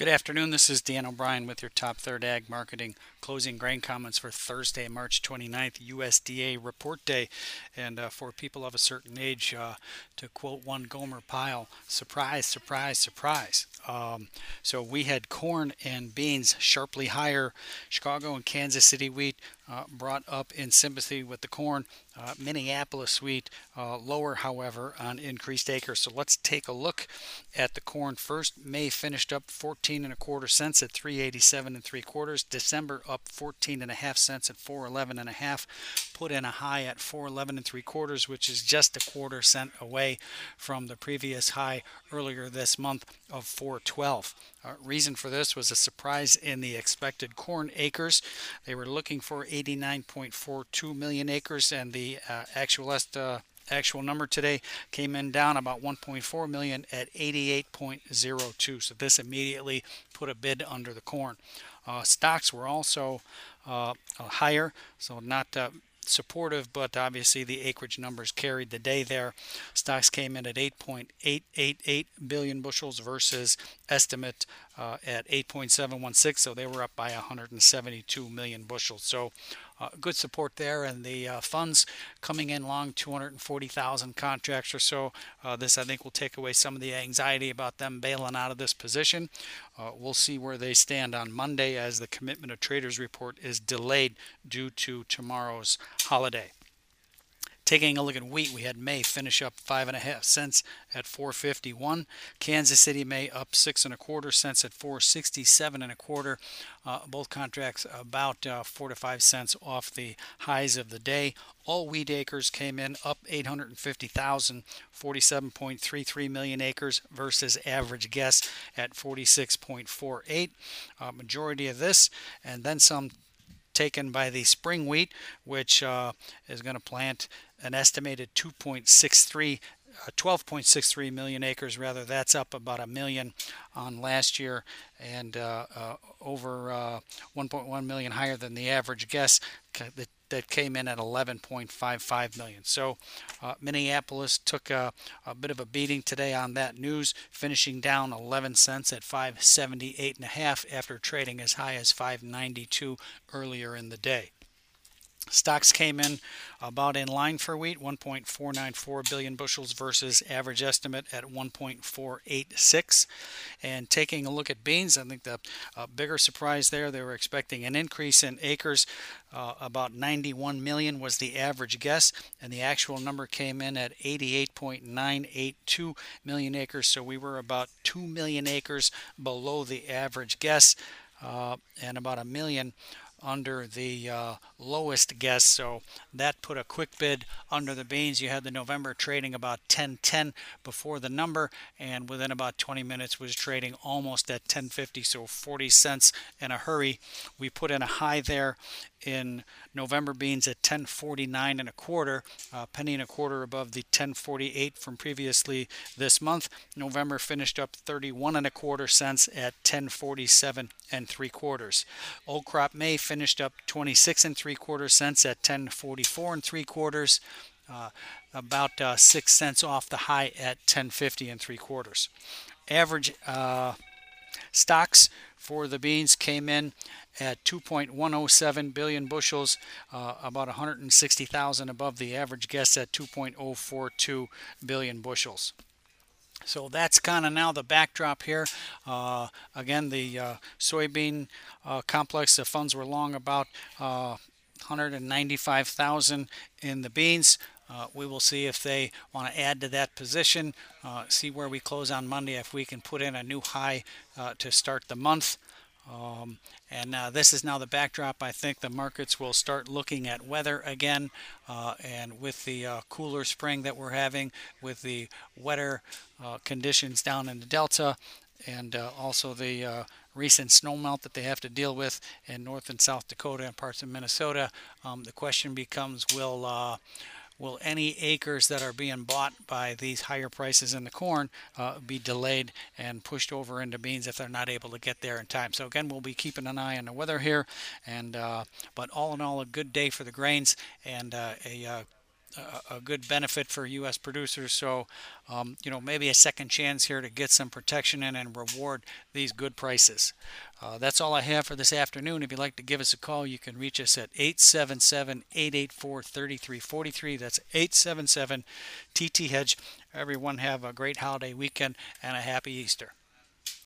Good afternoon. This is Dan O'Brien with your Top Third Ag Marketing closing grain comments for Thursday, March 29th, USDA Report Day. And for people of a certain age, to quote one Gomer Pyle, surprise, surprise, surprise. So we had corn and beans sharply higher. Chicago and Kansas City wheat brought up in sympathy with the corn. Minneapolis wheat lower, however, on increased acres. So let's take a look at the corn first. May finished up 14 and a quarter cents at 387 and three quarters. December up 14 and a half cents at 411 and a half. Put in a high at 411 and three quarters, which is just a quarter cent away from the previous high earlier this month of 412. Reason for this was a surprise in the expected corn acres. They were looking for 89.42 million acres, and the actual number today came in down about 1.4 million at 88.02. So this immediately put a bid under the corn. Stocks were also higher, so not supportive, but obviously the acreage numbers carried the day there. Stocks came in at 8.888 billion bushels versus estimate at 8.716, so they were up by 172 million bushels. So good support there, and the funds coming in long, 240,000 contracts or so. This, I think, will take away some of the anxiety about them bailing out of this position. We'll see where they stand on Monday as the Commitment of Traders report is delayed due to tomorrow's holiday. Taking a look at wheat, we had May finish up 5.5 cents at 451. Kansas City May up 6 and a quarter cents at 467 and a quarter. Both contracts about 4 to 5 cents off the highs of the day. All wheat acres came in up 850,000, 47.33 million acres versus average guess at 46.48. Majority of this and then some taken by the spring wheat, which is going to plant an estimated 12.63 million acres. Rather, that's up about a million on last year and over 1.1 million higher than the average guess that came in at 11.55 million. So Minneapolis took a bit of a beating today on that news, finishing down 11 cents at 578 and a half after trading as high as 592 earlier in the day. Stocks came in about in line for wheat, 1.494 billion bushels versus average estimate at 1.486. And taking a look at beans, I think the bigger surprise there, they were expecting an increase in acres. About 91 million was the average guess, and the actual number came in at 88.982 million acres. So we were about 2 million acres below the average guess and about a million under the lowest guess, so that put a quick bid under the beans. You had the November trading about 10.10 before the number, and within about 20 minutes was trading almost at 10.50, so 40 cents in a hurry. We put in a high there in November beans at 10.49 and a quarter, penny and a quarter above the 10.48 from previously this month. November finished up 31 and a quarter cents at 10.47 and three quarters. Old crop May finished up 26 and three quarter cents at 10.44 and three quarters, about 6 cents off the high at 10.50 and three quarters. Average stocks for the beans came in at 2.107 billion bushels, about 160,000 above the average guess at 2.042 billion bushels. So that's kind of now the backdrop here. Again, the soybean complex, the funds were long about 195,000 in the beans. We will see if they want to add to that position, see where we close on Monday, if we can put in a new high to start the month. And this is now the backdrop. I think the markets will start looking at weather again, and with the cooler spring that we're having, with the wetter conditions down in the Delta, and also the recent snowmelt that they have to deal with in North and South Dakota and parts of Minnesota, the question becomes, will any acres that are being bought by these higher prices in the corn be delayed and pushed over into beans if they're not able to get there in time? So again, we'll be keeping an eye on the weather here, and but all in all, a good day for the grains and a a good benefit for U.S. producers. So, maybe a second chance here to get some protection in and reward these good prices. That's all I have for this afternoon. If you'd like to give us a call, you can reach us at 877-884-3343. That's 877-TT-HEDGE. Everyone have a great holiday weekend and a happy Easter.